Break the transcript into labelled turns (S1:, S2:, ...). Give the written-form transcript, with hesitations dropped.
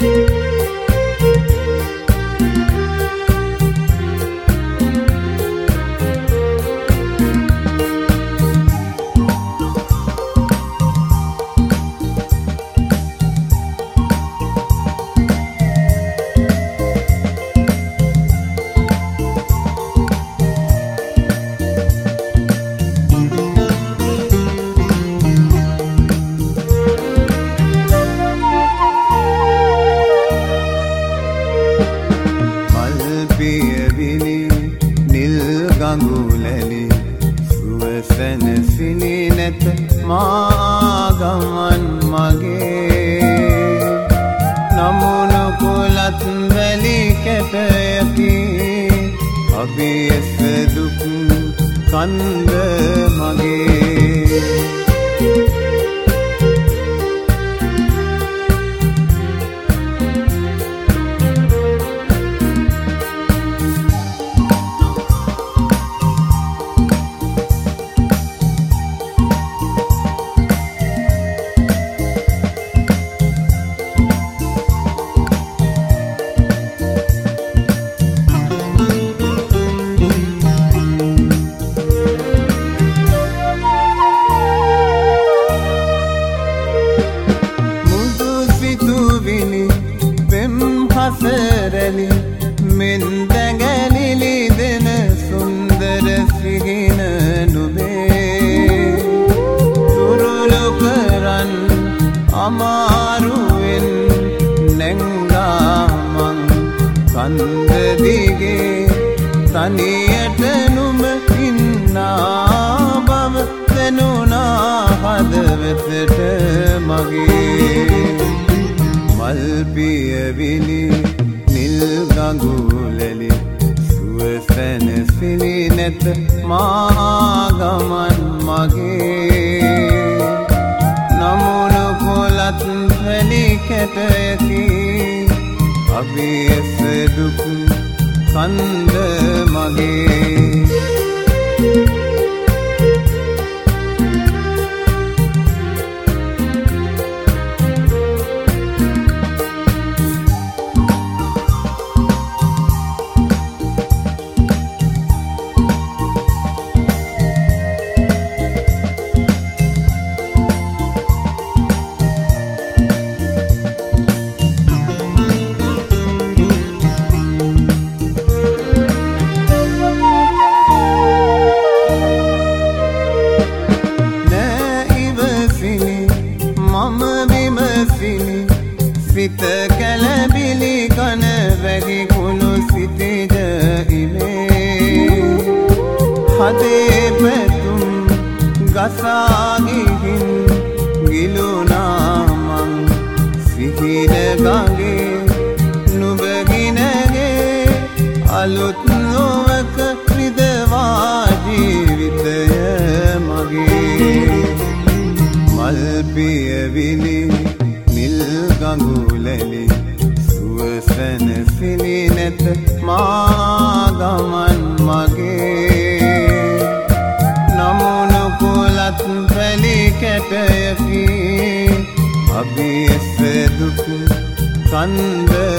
S1: ගඟුලැලි සුවසන සිනි නැත මා ගමන් මගේ නමුණු කුලත් වැලි කැටයකි අභියස දුක් කන්ද මගේ හසරලි මෙන් දැඟලිලි දෙන සුන්දර සිහින නුබේ සුරුලු කරන් අමාරුවෙන් නැංගාමං කන්ද දිගේ තනියට නුම ඉන්නා බව දැනුණා හදවතට මගේ මල් පියවිලි නිල් ගඟුලැලි සුවසන සිනි නැත මා ගමන් මගේ නමුණු කොලත් වැලි කැටයකි අභියස දුක් කන්ද මගේ සිත කැළඹිලි කන වැගි කුණු සිටිද ඉමේ හදේ පැතුම් ගසාගිහින් ගිලුණා මං සිහින ගඟේ නුඹගිනගේ අලුත් නොවක රිදවා ජීවිතය මගේ මල් පියවිලි ගඟුලැලි සුවසන සිනි නැත මා ගමන් මගේ නමුණු කුලත් වැලි කැටයකි අභියස දුක් කන්ද